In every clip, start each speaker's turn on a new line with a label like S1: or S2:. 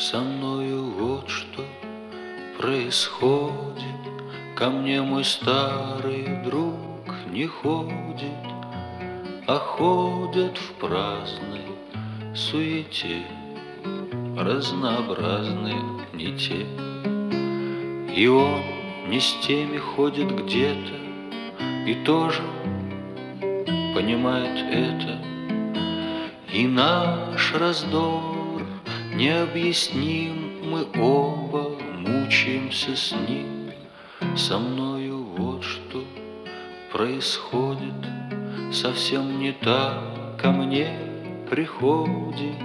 S1: Со мною вот что происходит. Ко мне мой старый друг не ходит, а ходят в праздной суете разнообразные не те. И он не с теми ходит где-то и тоже понимает это. И наш раздор необъясним, мы оба мучаемся с ним. Со мною вот что происходит, совсем не так ко мне приходит.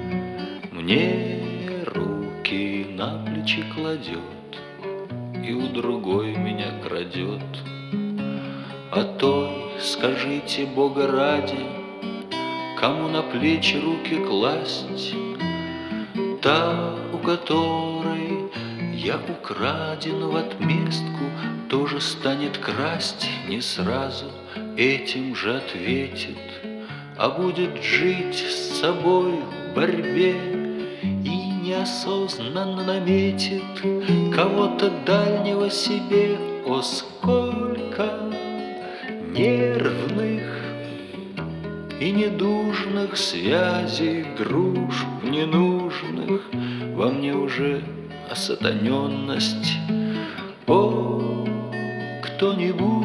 S1: Мне руки на плечи кладет и у другой меня крадет. А той, скажите Бога ради, кому на плечи руки класть? Та, у которой я украден в отместку, тоже станет красть не сразу, этим же ответит, а будет жить с собой в борьбе и неосознанно наметит кого-то дальнего себе. О, сколько нервных и недужных связей, дружб ненужных, во мне уже осатаненность. О, кто-нибудь,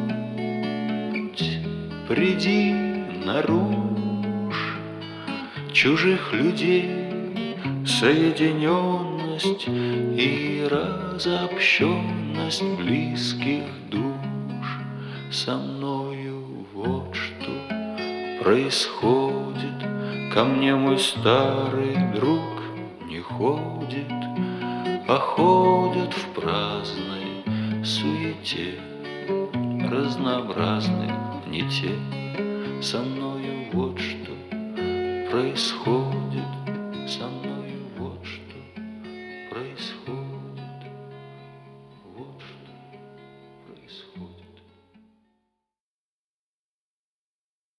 S1: приди наружь чужих людей, соединенность и разобщенность близких душ. Со мною вот что происходит. Ко мне мой старый друг не ходит, а ходят в праздной суете разнообразной не те. Со мною вот что происходит.